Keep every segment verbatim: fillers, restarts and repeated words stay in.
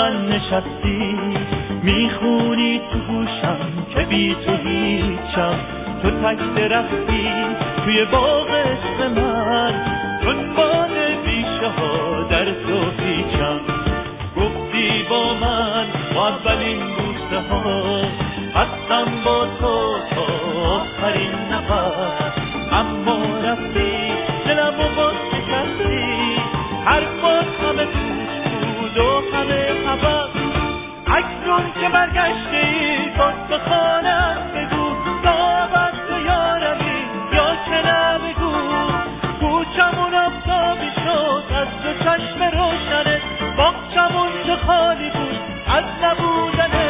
من نشستی، میخونی تو گوشم که بی تو هیچم. تو تک درختی توی باغ عشق من، چون باد بیشه ها در تو پیچم. گفتی با من با اولین بوسه ها، هستم با تو تا آخرین نفس. اما رفتی دلمو باز شکستی، حرفات همه پوچ بود و همه هوس. اکنون که برگشتی باز به خانم بگو، دعوت تو یارمی یا که نبگو. کوچمون آفتابی شد از تو چشم روشنه، باغچمون تو خالی بود از نبودنه.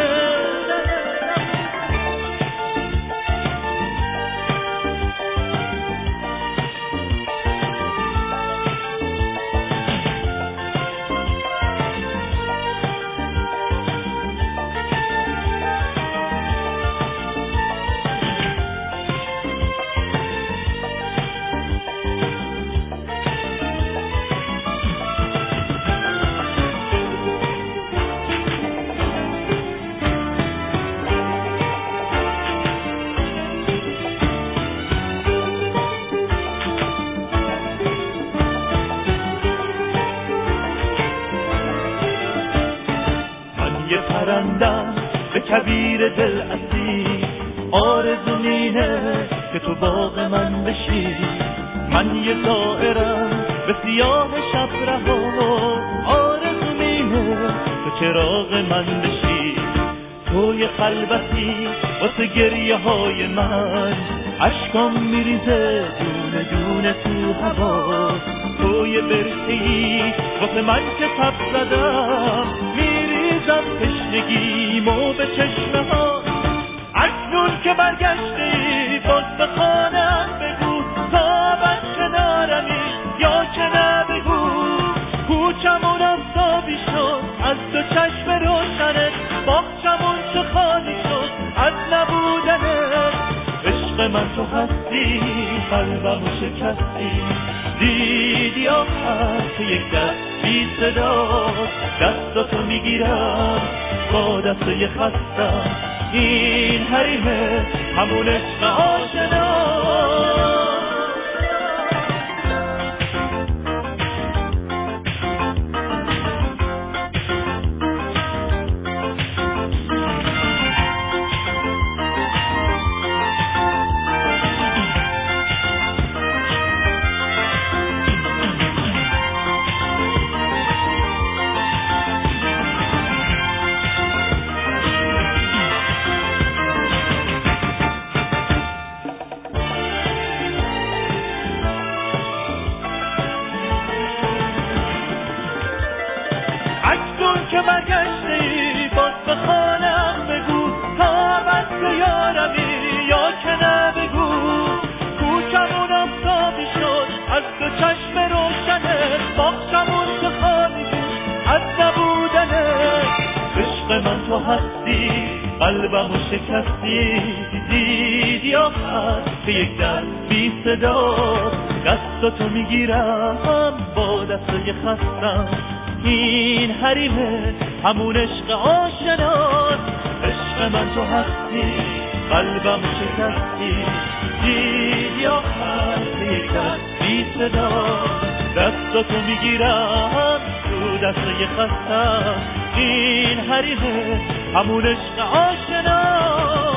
پرندم به کویر دل اسیر، آرزو اینه که تو باغ من بشی. من یه طائرم به سیاه شب رها، آرزو اینه تو چراغ من بشی. تو یه خلوتی واسه گریه های من، اشکام میریزه دونه دونه تو هوا. تو یه برکه‌ای واسه من که تب زدم، میریزم تشنگیمو به چشمه ها. اکنون که برگشتی باز به خانم بگو، تا من کنارمی یا که نبگو. کوچمون آفتابی شد از تو چشم روشنه، باغچمون چه خالی شد از نبودنه. عشق من تو هستی، قلبمو شکستی. دیدی آخر که یک دست بی صدا، دستاتو میگیرم با دستای خستم. این حریمه همون عشق آشنا. که برگشتی باز به خانم بگو، تا بس تو یارمی یا که نبگو. کوچمون آفتابی شد از تو چشم روشنه، باغچمون تو خالی بود از نبودنه. عشق من تو هستی، قلبمو شکستی. دیدی آخر که یک دست بی صدا، دستاتو میگیرم با دستای خستم. این حریمه همون عشق آشناست. عشق من تو هستی، قلبم شکستی. دیدی آخر به یک دست بی صدا، دستاتو میگیرم تو دستای خستم. این حریمه همون عشق آشناست.